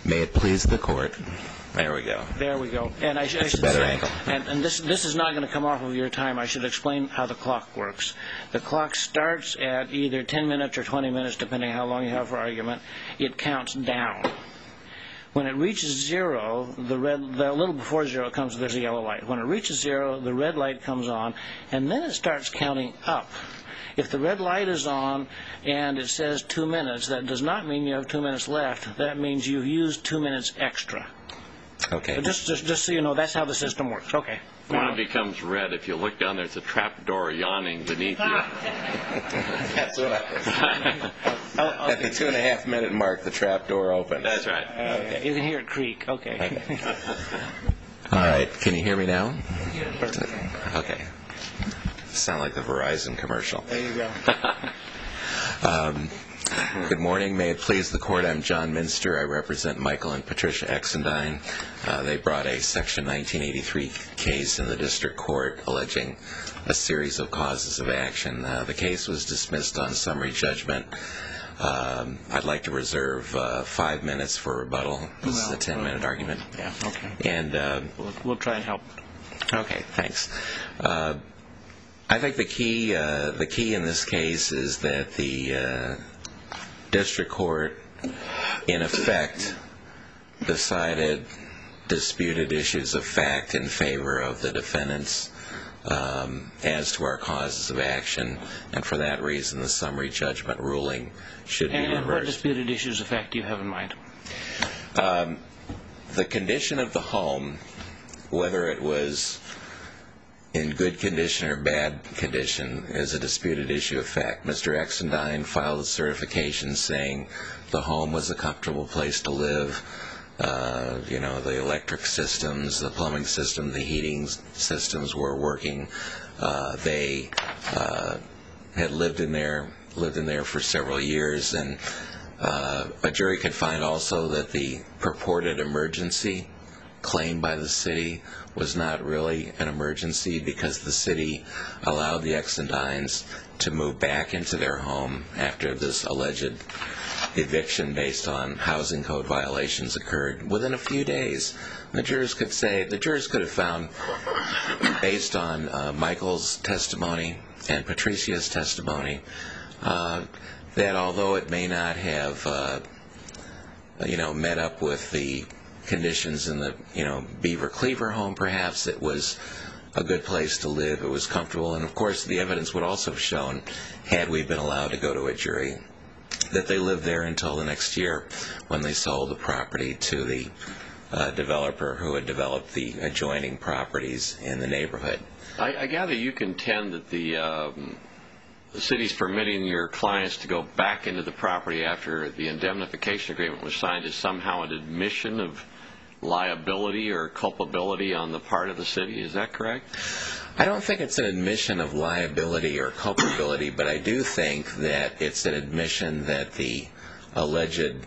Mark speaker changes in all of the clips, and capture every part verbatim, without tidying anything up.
Speaker 1: May it please the court. There we go.
Speaker 2: There we go. And I, sh- I should
Speaker 1: better
Speaker 2: say,
Speaker 1: angle.
Speaker 2: and, and this this is not going to come off of your time. I should explain how the clock works. The clock starts at either ten minutes or twenty minutes, depending on how long you have for argument. It counts down. When it reaches zero, the red, the, a little before zero comes, there's a yellow light. When it reaches zero, the red light comes on, and then it starts counting up. If the red light is on and it says two minutes, that does not mean you have two minutes left. That means you've used two minutes extra.
Speaker 1: Okay.
Speaker 2: So just, just, just so you know, that's how the system works. Okay.
Speaker 3: When it becomes red, if you look down there, it's a trap door yawning beneath you.
Speaker 1: That's what I was At the two and a half minute mark, the trap door opens.
Speaker 3: That's right.
Speaker 2: Okay. You can hear it creak. Okay.
Speaker 1: Okay. All right. Can you hear me now? Okay. Sound like the Verizon commercial.
Speaker 2: There you go.
Speaker 1: um, Good morning. May it please the court. I'm John Minster. I represent Michael and Patricia Exendine. Uh, they brought a Section nineteen eighty-three case in the district court alleging a series of causes of action. Uh, the case was dismissed on summary judgment. Um, I'd like to reserve uh, five minutes for rebuttal. This well, is a ten-minute well, argument.
Speaker 2: Yeah. Okay.
Speaker 1: And uh,
Speaker 2: we'll, we'll try and help.
Speaker 1: Okay. Thanks. Uh, I think the key, uh, the key in this case is that the uh, district court, in effect, decided disputed issues of fact in favor of the defendants um, as to our causes of action, and for that reason, the summary judgment ruling should be
Speaker 2: and,
Speaker 1: reversed.
Speaker 2: And what disputed issues of fact do you have in mind?
Speaker 1: Um, the condition of the home, whether it was in good condition or bad condition, is a disputed issue of fact. Mister Exendine filed a certification saying the home was a comfortable place to live. Uh, you know, the electric systems, the plumbing system, the heating systems were working. Uh, they uh, had lived in there, lived in there for several years, and uh, a jury could find also that the purported emergency claimed by the city was not really an emergency because the city allowed the Exendines to move back into their home after this alleged eviction based on housing code violations occurred within a few days. The jurors could say, the jurors could have found, based on uh, Michael's testimony and Patricia's testimony, uh, that although it may not have, uh, you know, met up with the conditions in the, you know, Beaver Cleaver home, perhaps it was a good place to live, it was comfortable, and of course the evidence would also have shown, had we been allowed to go to a jury, that they lived there until the next year when they sold the property to the uh, developer who had developed the adjoining properties in the neighborhood.
Speaker 3: I, I gather you contend that the, um, the city's permitting your clients to go back into the property after the indemnification agreement was signed is somehow an admission of liability or culpability on the part of the city. Is that correct?
Speaker 1: I don't think it's an admission of liability or culpability, but I do think that it's an admission that the alleged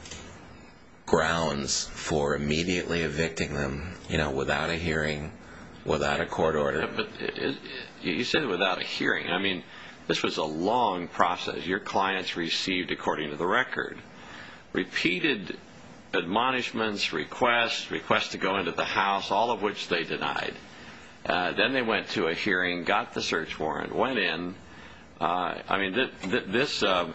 Speaker 1: grounds for immediately evicting them, you know, without a hearing, without a court order.
Speaker 3: Yeah, but it, it, you said without a hearing. I mean, this was a long process. Your clients received, according to the record, repeated admonishments, requests, requests to go into the house, all of which they denied. Uh, then they went to a hearing, got the search warrant, went in. Uh, I mean, th- th- this, uh,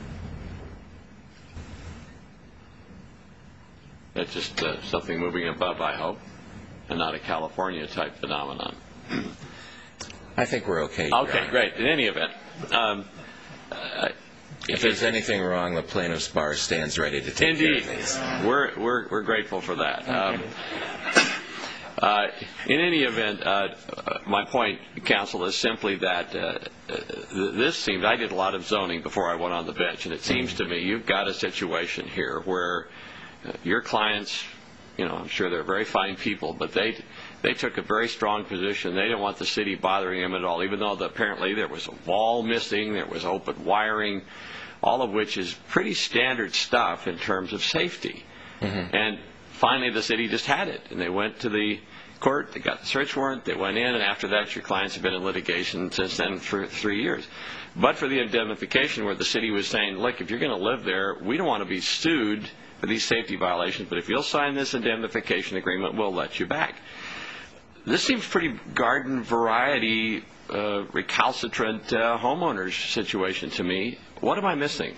Speaker 3: that's just uh, something moving above, I hope, and not a California-type phenomenon.
Speaker 1: I think we're okay.
Speaker 3: Okay, great. In any event, um, uh,
Speaker 1: if there's anything wrong, the plaintiff's bar stands ready to take
Speaker 3: indeed.
Speaker 1: care of things.
Speaker 3: We're we're we're grateful for that. Um, uh, in any event, uh, my point, counsel, is simply that uh, this seems. I did a lot of zoning before I went on the bench, and it seems to me you've got a situation here where your clients, you know, I'm sure they're very fine people, but they. They took a very strong position. They didn't want the city bothering them at all, even though the, apparently there was a wall missing, there was open wiring, all of which is pretty standard stuff in terms of safety. Mm-hmm. And finally the city just had it, and they went to the court, they got the search warrant, they went in, and after that your clients have been in litigation since then for three years. But for the indemnification where the city was saying, look, if you're going to live there, we don't want to be sued for these safety violations, but if you'll sign this indemnification agreement, we'll let you back. This seems pretty garden variety, uh, recalcitrant uh, homeowners situation to me. What am I missing?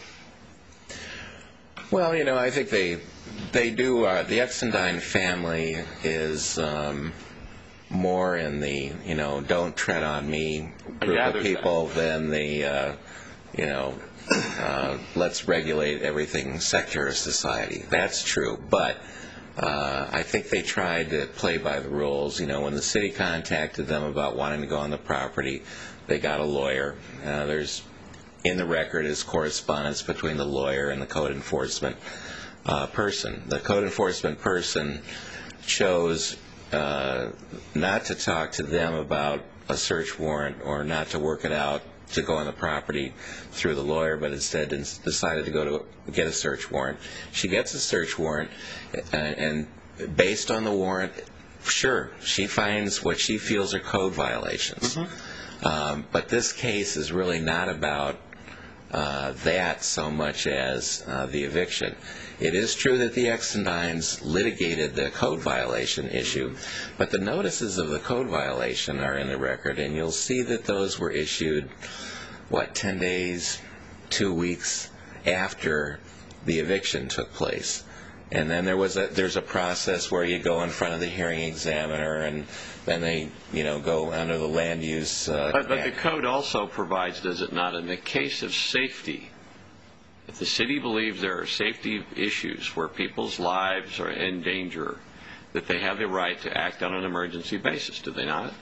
Speaker 1: Well, you know, I think they they do. Uh, the Exendine family is um, more in the, you know, don't tread on me group of people that. than the, uh, you know, uh, let's regulate everything sector of society. That's true, but uh, I think they tried to play by the rules. You know, when the city contacted them about wanting to go on the property, they got a lawyer. Uh, there's in the record is correspondence between the lawyer and the code enforcement uh, person. The code enforcement person chose uh, not to talk to them about a search warrant or not to work it out to go on the property through the lawyer, but instead decided to go to get a search warrant. She gets a search warrant, and, and based on the warrant, sure, she finds what she feels are code violations. Mm-hmm. Um, but this case is really not about uh, that so much as uh, the eviction. It is true that the Exendines litigated the code violation issue, but the notices of the code violation are in the record, and you'll see that those were issued, what, ten days, two weeks after the eviction took place. And then there was a there's a process where you go in front of the hearing examiner, and then they, you know, go under the land use. Uh,
Speaker 3: but, but the code also provides, does it not, in the case of safety, if the city believes there are safety issues where people's lives are in danger, that they have the right to act on an emergency basis, do they not?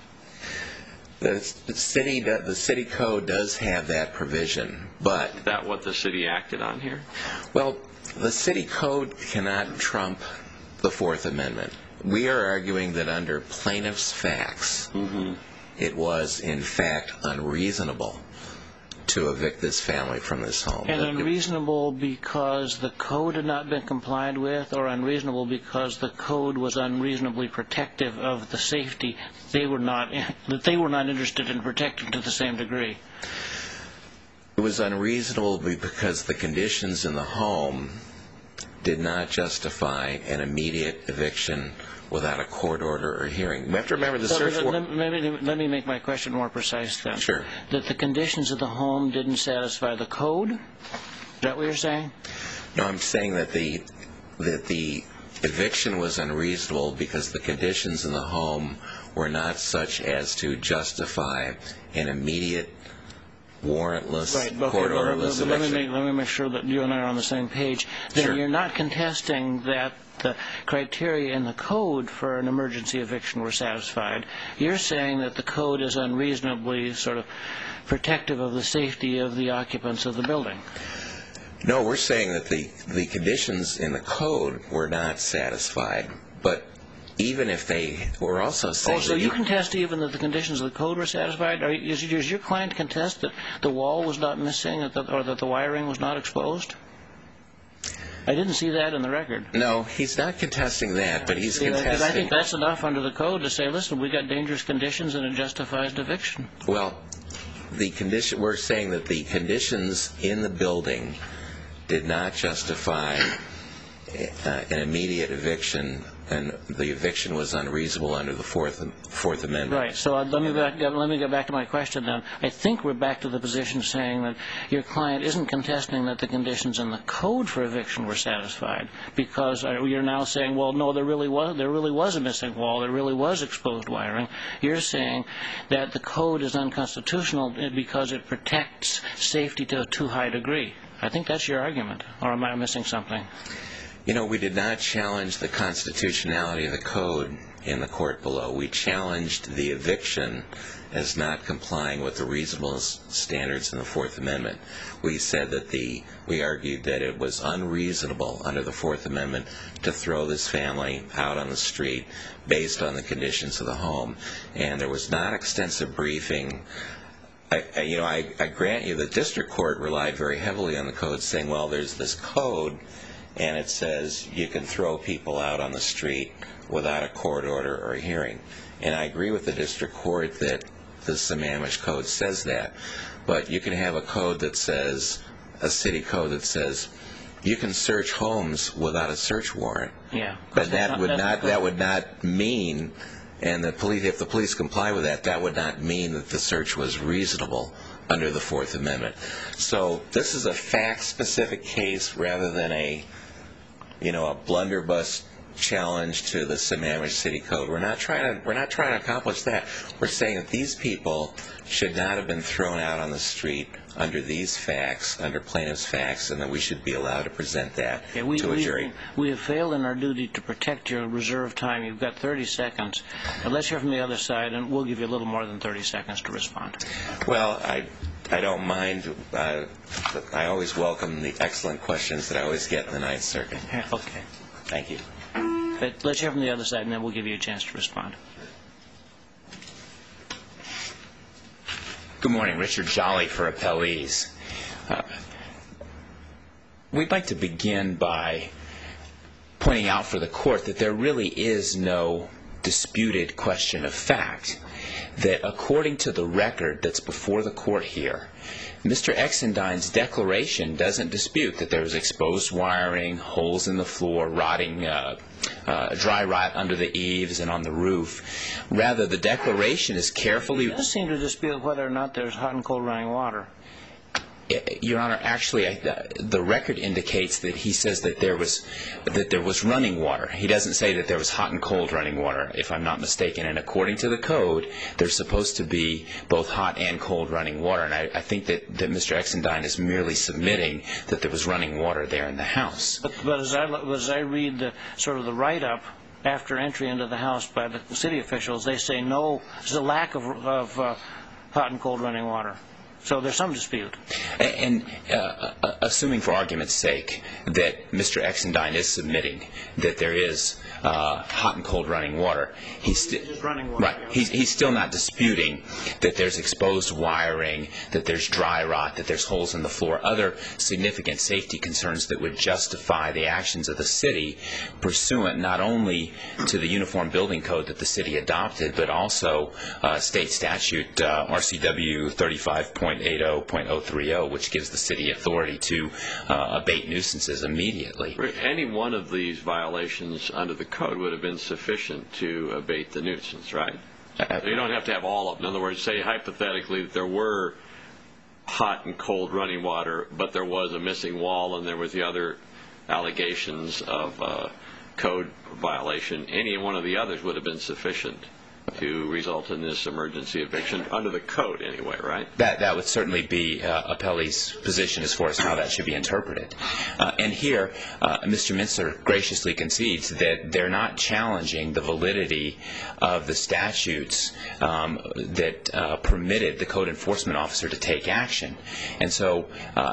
Speaker 1: The, the city the city code does have that provision, but
Speaker 3: is that what the city acted on here?
Speaker 1: Well, the city code cannot trump the Fourth Amendment. We are arguing that under plaintiff's facts, mm-hmm. it was in fact unreasonable to evict this family from this home.
Speaker 2: And unreasonable because the code had not been complied with, or unreasonable because the code was unreasonably protective of the safety they were not that they were not interested in protecting to the same degree?
Speaker 1: It was unreasonable because the conditions in the home did not justify an immediate eviction without a court order or hearing. You have to remember the
Speaker 2: so
Speaker 1: search
Speaker 2: warrant. Let, let, let me make my question more precise then.
Speaker 1: Sure.
Speaker 2: That the conditions of the home didn't satisfy the code? Is that what you're saying?
Speaker 1: No, I'm saying that the that the eviction was unreasonable because the conditions in the home were not such as to justify an immediate warrantless,
Speaker 2: right, okay,
Speaker 1: court
Speaker 2: well,
Speaker 1: orderless
Speaker 2: let, let,
Speaker 1: eviction.
Speaker 2: me make, let me make sure that you and I are on the same page. Then
Speaker 1: Sure.
Speaker 2: You're not contesting that the criteria in the code for an emergency eviction were satisfied. You're saying that the code is unreasonably sort of protective of the safety of the occupants of the building.
Speaker 1: No, we're saying that the, the conditions in the code were not satisfied, but even if they were also saying...
Speaker 2: Oh, so you contest even that the conditions of the code were satisfied? Are you, is your client contest that the wall was not missing or that, or that the wiring was not exposed? I didn't see that in the record.
Speaker 1: No, he's not contesting that, but he's
Speaker 2: yeah,
Speaker 1: contesting...
Speaker 2: I think that's enough under the code to say, listen, we got dangerous conditions and it justifies eviction.
Speaker 1: Well, the condition we're saying that the conditions in the building did not justify uh, an immediate eviction, and the eviction was unreasonable under the Fourth Fourth Amendment.
Speaker 2: Right. So uh, let me back, let me get back to my question then. I think we're back to the position saying that your client isn't contesting that the conditions in the code for eviction were satisfied, because uh, you're now saying, well, no, there really was there really was a missing wall, there really was exposed wiring. You're saying that the code is unconstitutional because it protects safety to a too high a degree. I think that's your argument, or am I missing something?
Speaker 1: You know, we did not challenge the constitutionality of the code in the court below. We challenged the eviction as not complying with the reasonableness standards in the Fourth Amendment. We said that the, we argued that it was unreasonable under the Fourth Amendment to throw this family out on the street based on the conditions of the home. And there was not extensive briefing. I, I, you know, I, I grant you the district court relied very heavily on the code, saying, well, there's this code, and it says you can throw people out on the street without a court order or a hearing. And I agree with the district court that the Sammamish Code says that. But you can have a code that says, a city code that says, you can search homes without a search warrant.
Speaker 2: Yeah.
Speaker 1: But that
Speaker 2: not,
Speaker 1: would not
Speaker 2: not
Speaker 1: that would not mean, and the police, if the police comply with that, that would not mean that the search was reasonable under the Fourth Amendment. So this is a fact-specific case rather than a, you know, a blunderbuss challenge to the Sammamish City Code. We're not trying to we're not trying to accomplish that. We're saying that these people should not have been thrown out on the street under these facts, under plaintiff's facts, and that we should be allowed to present that
Speaker 2: okay, we,
Speaker 1: to a
Speaker 2: we,
Speaker 1: jury.
Speaker 2: We have failed in our duty to protect your reserve time. You've got thirty seconds. Now let's hear from the other side, and we'll give you a little more than thirty seconds to respond.
Speaker 1: Well, I I don't mind. Uh, I always welcome the excellent questions that I always get in the Ninth Circuit.
Speaker 2: Okay.
Speaker 1: Thank you.
Speaker 2: But let's hear from the other side, and then we'll give you a chance to respond.
Speaker 4: Good morning. Richard Jolly for Appellees. Uh, we'd like to begin by pointing out for the court that there really is no disputed question of fact, that according to the record that's before the court here, Mister Exendine's declaration doesn't dispute that there was exposed wiring, holes in the floor, rotting, uh, uh, dry rot under the eaves and on the roof. Rather, the declaration is carefully...
Speaker 2: It does seem to dispute whether or not there's hot and cold running water.
Speaker 4: Your Honor, actually, I, the record indicates that he says that there was that there was running water. He doesn't say that there was hot and cold running water, if I'm not mistaken. And according to the code, there's supposed to be both hot and cold running water. And I, I think that, that Mister Exendine is merely submitting that there was running water there in the house.
Speaker 2: But, but as I as I read the sort of the write-up after entry into the house by the city officials, they say no, there's a lack of, of uh, hot and cold running water. So there's some dispute.
Speaker 4: And uh, assuming for argument's sake that Mister Exendine is submitting that there is uh, hot and cold running water, he's still
Speaker 2: running water.
Speaker 4: Right. He's, he's still not disputing that there's exposed wiring, that there's dry rot, that there's holes in the floor, other significant safety concerns that would justify the actions of the city pursuant not only to the Uniform Building Code that the city adopted, but also uh, state statute uh, R C W thirty-five point eighty point oh three oh, which gives the city authority to uh, abate nuisances immediately.
Speaker 3: Any one of these violations under the code would have been sufficient to abate the nuisance, right?
Speaker 4: Uh,
Speaker 3: so you don't have to have all of them. In other words, say hypothetically that there were hot and cold running water, but there was a missing wall and there was the other allegations of uh, code violation. Any one of the others would have been sufficient to result in this emergency eviction under the code anyway, right?
Speaker 4: That that would certainly be uh, Appellee's position as far as how that should be interpreted. Uh, and here, uh, Mister Minster graciously concedes that they're not challenging the validity of the statutes um, that uh, permitted the code enforcement officer to take action. And so uh,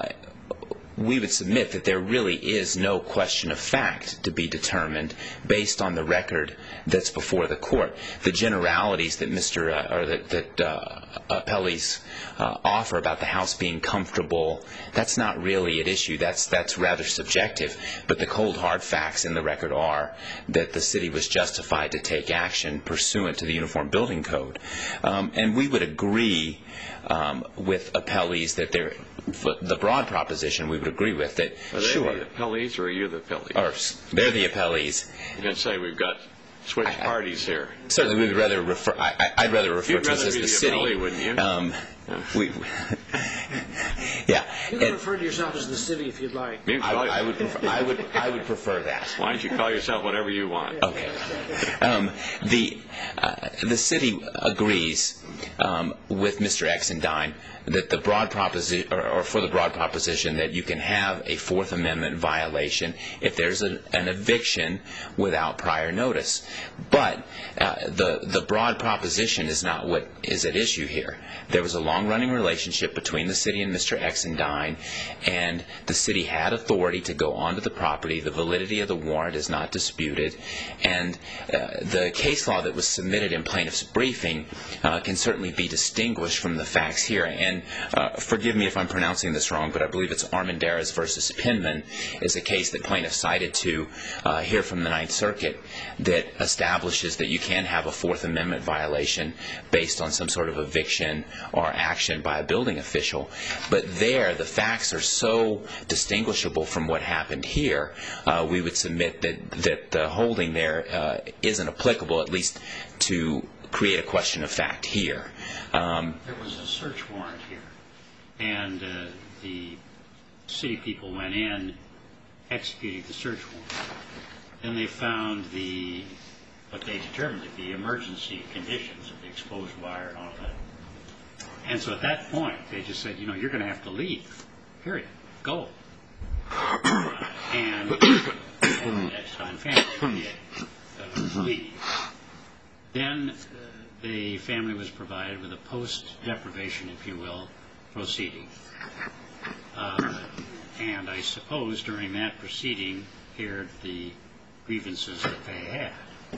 Speaker 4: we would submit that there really is no question of fact to be determined based on the record that's before the court. The generalities that Mister Uh, or that, that uh, appellees uh, offer about the house being comfortable, that's not really at issue. That's that's rather subjective. But the cold hard facts in the record are that the city was justified to take action pursuant to the Uniform Building Code, um, and we would agree um, with appellees that there. The broad proposition we would agree with that.
Speaker 3: Are they
Speaker 4: sure.
Speaker 3: the appellees or are you the appellees?
Speaker 4: Or they're the appellees.
Speaker 3: I'm going to say we've got switch
Speaker 4: I,
Speaker 3: parties here.
Speaker 4: Certainly, we would rather refer. I, I'd rather refer
Speaker 3: You'd
Speaker 4: to
Speaker 3: rather
Speaker 4: this as
Speaker 3: be
Speaker 4: the,
Speaker 3: the
Speaker 4: city.
Speaker 3: appellee, wouldn't you?
Speaker 4: Um,
Speaker 3: yeah.
Speaker 4: We, yeah.
Speaker 2: You can refer to yourself as the city if you'd like.
Speaker 4: I, I would. Prefer, I would. I would prefer that.
Speaker 3: Why don't you call yourself whatever you want?
Speaker 4: Okay. Um, the uh, the city agrees um, with Mister Exendine that the broad proposition, or, or for the broad proposition, that you can have a Fourth Amendment violation if there's a, an eviction without prior notice. But uh, the the broad proposition is not what is at issue here. There was a long-running relationship between the city and Mister Exendine, and the city had authority to go onto the property. The validity of the warrant is not disputed, and uh, the case law that was submitted in plaintiff's briefing uh, can certainly be distinguished from the facts here. And uh, forgive me if I'm pronouncing this wrong, but I believe it's Armendariz versus Pinman is a case that plaintiff cited to uh, here from the Ninth Circuit that establishes that you can have a Fourth Amendment violation based on some sort of eviction or action by a building official. But there, the facts are so distinguishable from what happened here, uh, we would submit that, that the holding there uh, isn't applicable, at least to create a question of fact here. Um,
Speaker 5: there was a search warrant here, and uh, the city people went in executing the search warrant. Then they found the what they determined to be emergency conditions of the exposed wire and all of that. And so at that point, they just said, you know, you're going to have to leave. Period. Go. Uh, and the Eckstein family did uh, leave. Then uh, the family was provided with a post-deprivation, if you will, proceeding. Uh, and I suppose during that proceeding aired the grievances that they had.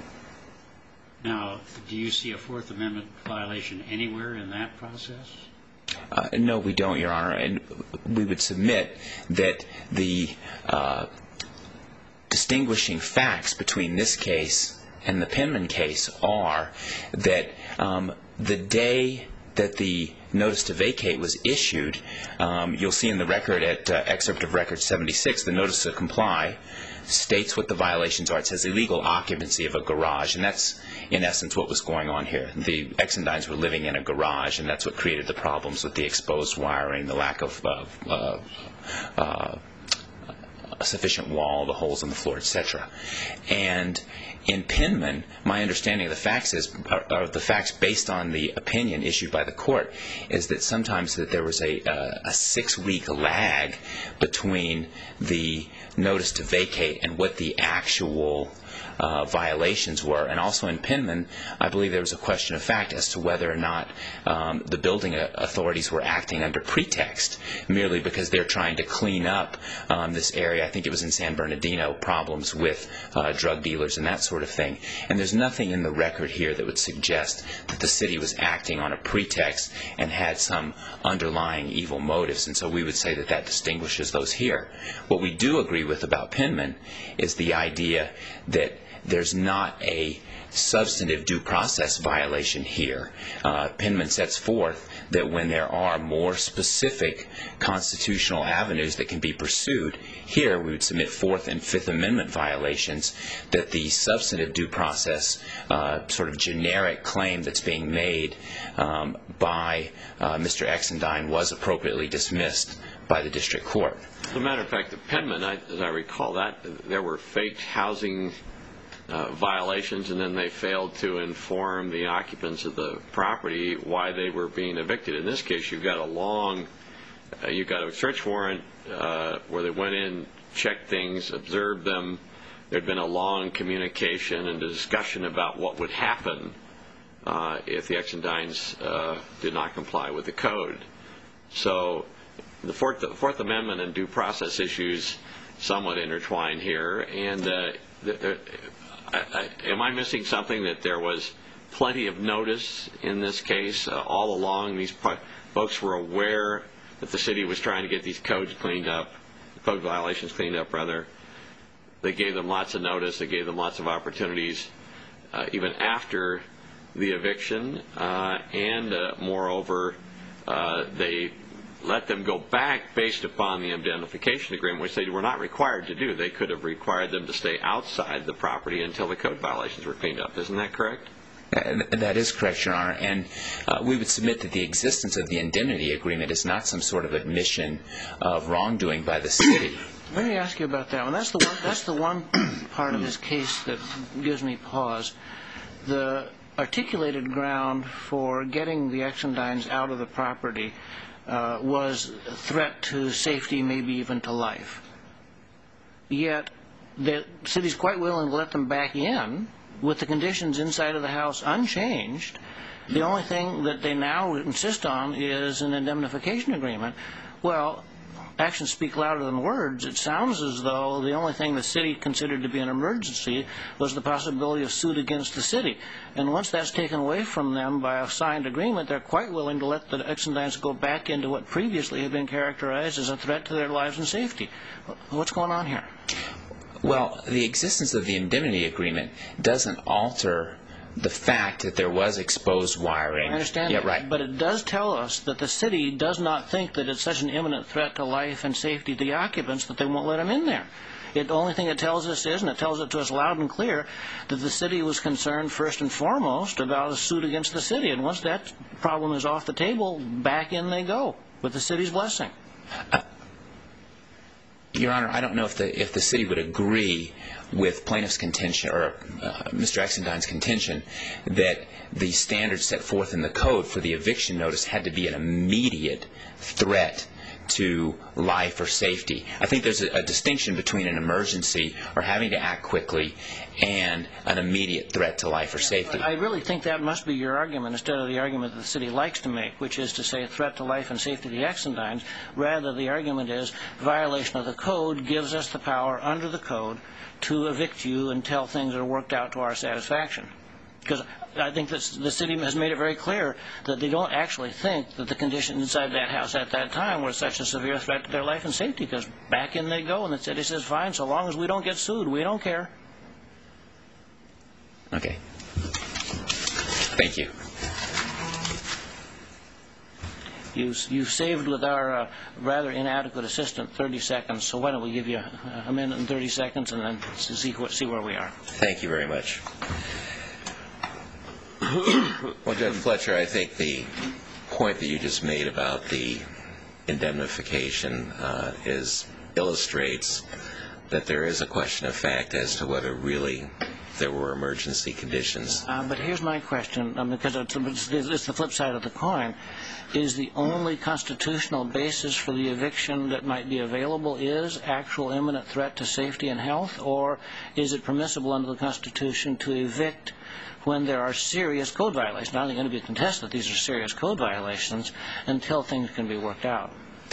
Speaker 5: Now, do you see a Fourth Amendment violation anywhere in that process?
Speaker 4: Uh, no, we don't, Your Honor. And we would submit that the uh, distinguishing facts between this case and the Penman case are that um, the day that the notice to vacate was issued, um, you'll see in the record at uh, excerpt of record seventy-six, the notice to comply states what the violations are. It says illegal occupancy of a garage, and that's in essence what was going on here. The Exendines were living in a garage, and that's what created the problems with the exposed wiring, the lack of uh, uh, uh, a sufficient wall, the holes in the floor, et cetera. And in Penman, my understanding of the facts is, or the facts based on the opinion issued by the court, is that sometimes that there was a, uh, a six-week lag between the notice to vacate and what the actual uh, violations were. And also in Penman, I believe there was a question of fact as to whether or not um, the building authorities were acting under pretext, merely because they're trying to clean up um, this area. I think it was in San Bernardino, problems with uh, drug dealers and that sort of thing. And there's nothing in the record here that would suggest that the city was acting on a pretext and had some underlying evil motives. And so we would say that that distinguishes those here. What we do agree with about Penman is the idea that there's not a substantive due process violation here. Uh, Penman sets forth that when there are more specific constitutional avenues that can be pursued, here we would submit Fourth and Fifth Amendment violations, that the substantive due process uh, sort of generic claim that's being made um, by uh, Mister Exendine was appropriately dismissed by the district court.
Speaker 3: As a matter of fact, the Penman, I, as I recall that, there were faked housing Uh, violations, and then they failed to inform the occupants of the property why they were being evicted. In this case, you've got a long, uh, you've got a search warrant uh, where they went in, checked things, observed them. There'd been a long communication and a discussion about what would happen uh, if the Exendines uh, did not comply with the code. So the Fourth, the Fourth Amendment and due process issues somewhat intertwined here, and uh, the, the, I, I, am I missing something, that there was plenty of notice in this case uh, all along? These folks were aware that the city was trying to get these codes cleaned up, code violations cleaned up, rather. They gave them lots of notice. They gave them lots of opportunities, uh, even after the eviction. Uh, and uh, moreover, uh, they let them go back based upon the indemnification agreement, which they were not required to do. They could have required them to stay outside the property until the code violations were cleaned up. Isn't that correct?
Speaker 4: Uh, that is correct, Your Honor. And uh, we would submit that the existence of the indemnity agreement is not some sort of admission of wrongdoing by the city.
Speaker 2: Let me ask you about that one. That's the one, that's the one part of this case that gives me pause. The articulated ground for getting the Exendines out of the property Uh, was a threat to safety, maybe even to life. Yet the city's quite willing to let them back in with the conditions inside of the house unchanged. The only thing that they now insist on is an indemnification agreement. Well, actions speak louder than words. It sounds as though the only thing the city considered to be an emergency was the possibility of suit against the city. And once that's taken away from them by a signed agreement, they're quite willing to let the Exendines go back into what previously had been characterized as a threat to their lives and safety. What's going on here?
Speaker 4: Well, the existence of the indemnity agreement doesn't alter the fact that there was exposed wiring.
Speaker 2: I understand
Speaker 4: Yeah,
Speaker 2: that,
Speaker 4: right.
Speaker 2: but it does tell us that the city does not think that it's such an imminent threat to life and safety to the occupants that they won't let them in there. The only thing it tells us is, and it tells it to us loud and clear, that the city was concerned first and foremost about a suit against the city. And once that problem is off the table, back in they go with the city's blessing.
Speaker 4: Uh, Your Honor, I don't know if the if the city would agree with plaintiff's contention, or uh, Mister Exendine's contention, that the standards set forth in the code for the eviction notice had to be an immediate threat to life or safety. I think there's a, a distinction between an emergency or having to act quickly and an immediate threat to life or safety.
Speaker 2: I really think that must be your argument instead of the argument that the city likes to make, which is to say a threat to life and safety of the Exendines. Rather, the argument is violation of the code gives us the power under the code to evict you until things are worked out to our satisfaction. Because I think that the city has made it very clear that they don't actually think that the conditions inside that house at that time were such a severe threat to their life and safety, because back in they go, and the city says, fine, so long as we don't get sued, we don't care.
Speaker 4: Okay. Thank you.
Speaker 2: You, you've saved with our uh, rather inadequate assistant thirty seconds, so why don't we give you a minute and thirty seconds and then see, see where we are.
Speaker 1: Thank you very much. Well, Judge Fletcher, I think the point that you just made about the indemnification uh, is illustrates that there is a question of fact as to whether really there were emergency conditions.
Speaker 2: Uh, but here's my question, um, because it's, it's, it's the flip side of the coin. Is the only constitutional basis for the eviction that might be available is actual imminent threat to safety and health, or is it permissible under the Constitution to evict when there are serious code violations? Not only going to be contested that these are serious code violations until things can be worked out.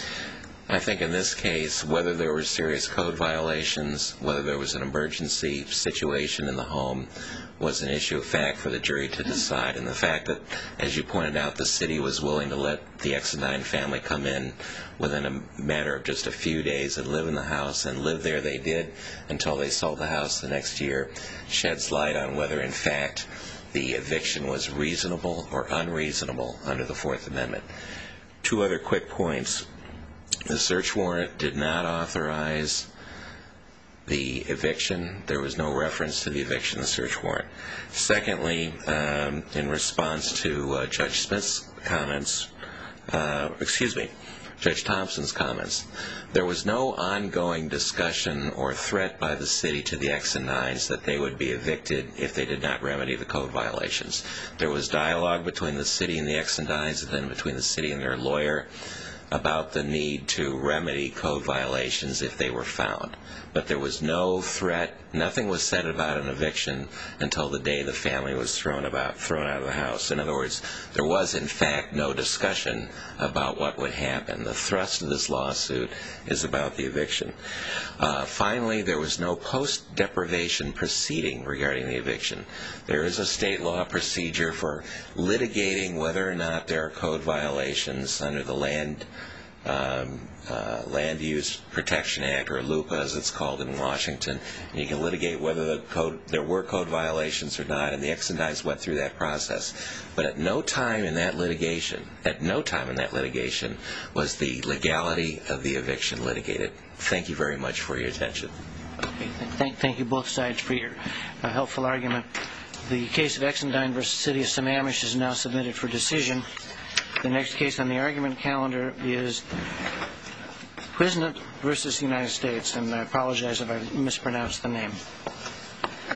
Speaker 1: I think in this case, whether there were serious code violations, whether there was an emergency situation in the home, was an issue of fact for the jury to decide. And the fact that, as you pointed out, the city was willing to let the Exendine family come in within a matter of just a few days and live in the house, and live there they did until they sold the house the next year, sheds light on whether, in fact, the eviction was reasonable or unreasonable under the Fourth Amendment. Two other quick points. The search warrant did not authorize the eviction. There was no reference to the eviction in the search warrant. Secondly, um, in response to uh, Judge Smith's comments, uh, excuse me, Judge Thompson's comments, there was no ongoing discussion or threat by the city to the Exendines that they would be evicted if they did not remedy the code violations. There was dialogue between the city and the Exendines, and then between the city and their lawyer, about the need to remedy code violations if they were found. But there was no threat, nothing was said about an eviction until the day the family was thrown about, thrown out of the house. In other words, there was in fact no discussion about what would happen. The thrust of this lawsuit is about the eviction. Uh, finally, there was no post-deprivation proceeding regarding the eviction. There is a state law procedure for litigating whether or not there are code violations under the land Um, uh, Land Use Protection Act, or LUPA as it's called in Washington. And you can litigate whether the code, there were code violations or not, and the Exendines went through that process. But at no time in that litigation, at no time in that litigation was the legality of the eviction litigated. Thank you very much for your attention.
Speaker 2: Okay, thank, thank you both sides for your uh, helpful argument. The case of Exendine versus City of Sammamish is now submitted for decision. The next case on the argument calendar is Quisnett versus United States, and I apologize if I mispronounced the name.